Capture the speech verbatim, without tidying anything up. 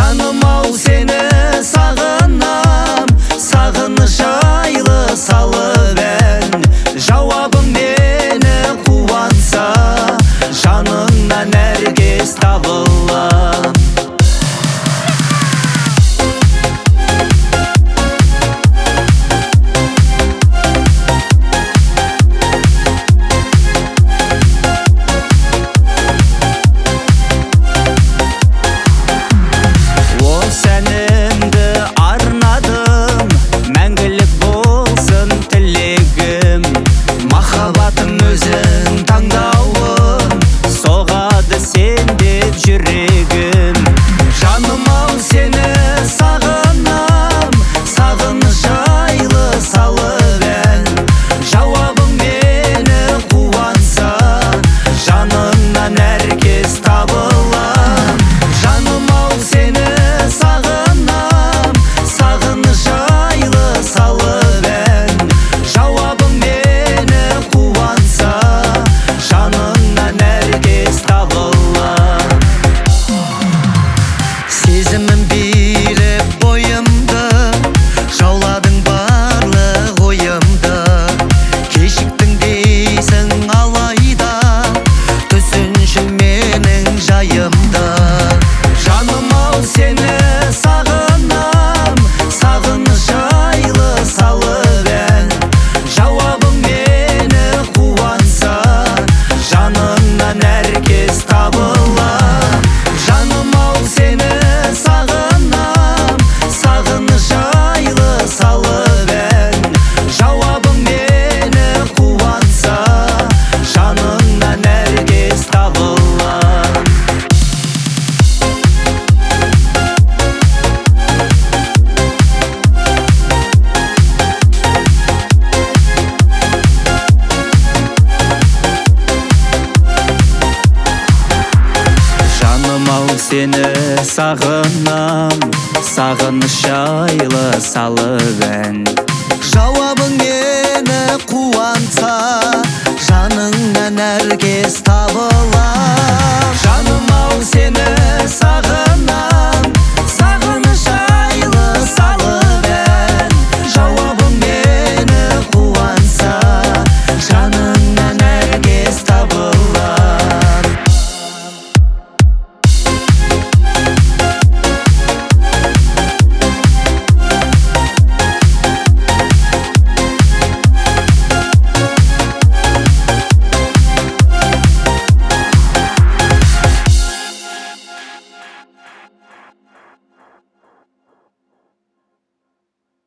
Жаным ау сені сағынам, сағыныш айлы салып ән. Жауабың мені қуантса, жаныңнан әркез табылам. Өзің таңдауым, соғады сен деп жүрегім. Жаным ау сені сағынам, сағыныш айлы салып ән. Жауабың мені қуантса, жаныңнан әркез табылам. Жаным ау сені сағынам, сағыныш айлы салып ән. Жауабың мені қуантса, жаныңнан әркез табылам. Сезімім билеп бойымды, жауладың барлық ойымды. Кешіктің дейсің алайда, түсінші менің жайымды. Жаным ау сені сағынам, сағыныш айлы салып ән. Жауабың мені қуантса, жаныңнан әркез табылам. Жаным ау сені сағынам, сағыныш айлы салып ән. Жауабың мені қуантса, жаныңнан әркез табылам. Жаным ау сені сағынам, сағыныш айлы салып ән. Жауабың мені қуантса, жаныңнан әркез табылам.